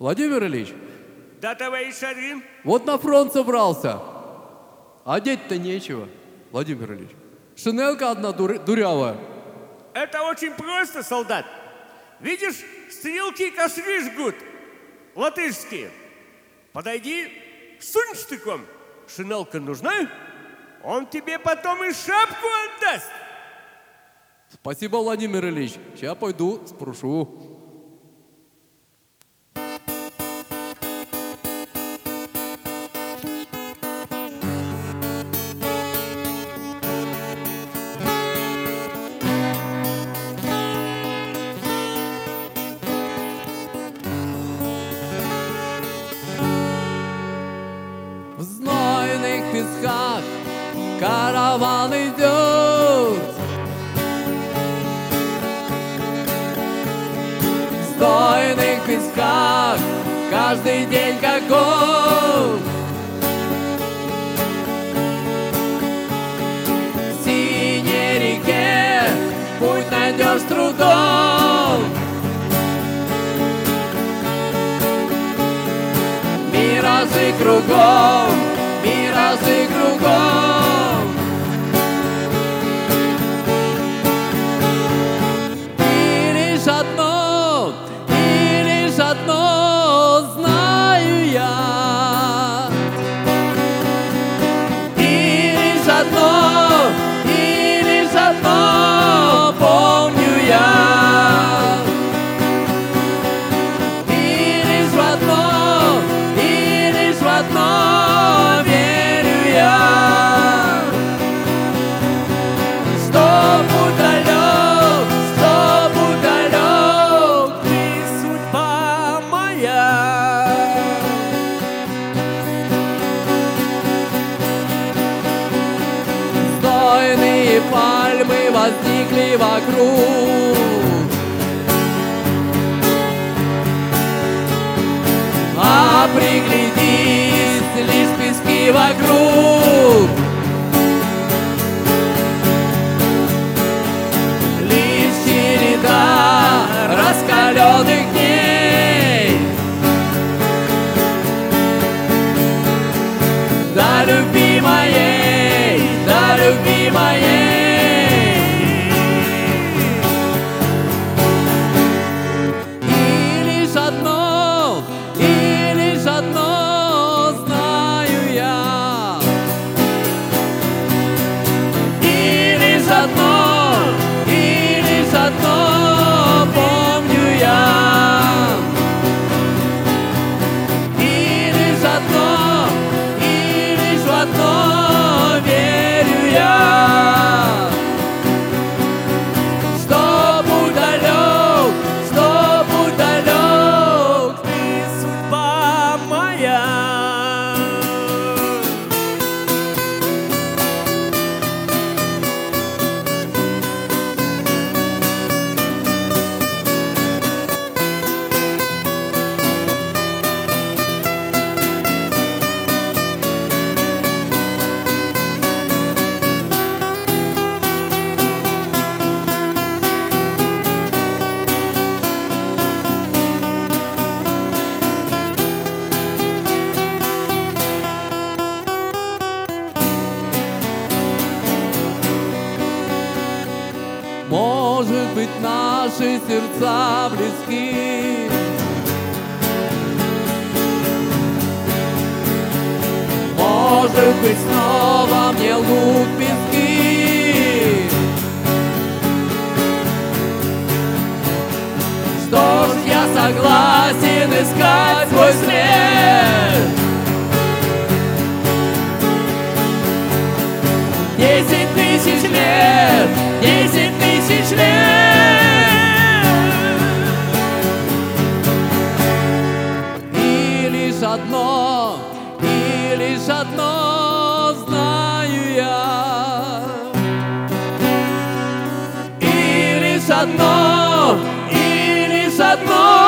Владимир Ильич, Да, товарищ Шарин. вот на фронт собрался. Одеть-то нечего, Владимир Ильич. Шинелка одна дурявая. Это очень просто, солдат. Видишь, стрелки костры жгут, латышские. Подойди, сунь штыком. Шинелка нужна? Он тебе потом и шапку отдаст. Спасибо, Владимир Ильич. Сейчас пойду спрошу. В знойных песках караван идет. В знойных песках каждый день как год. В синей реке путь найдешь с трудом. Миражи кругом, миражи кругом. И лишь одно знаю я. И лишь одно помню я. И лишь в одно верю я. Что удалек, ты судьба моя. Знойные пальмы возникли вокруг. А приглядись, лишь пески вокруг. Лишь череда раскаленных дней. Да любви моей, да любви моей. И лишь одно знаю я. И лишь одно помню я. И лишь в одно верю я. Чтоб удалек, ты судьба моя. Может быть, наши сердца близки. Может быть, снова мне лгут пески. Что ж, я согласен искать свой след. 10 тысяч лет, 10 тысяч лет. И лишь одно знаю я. И лишь одно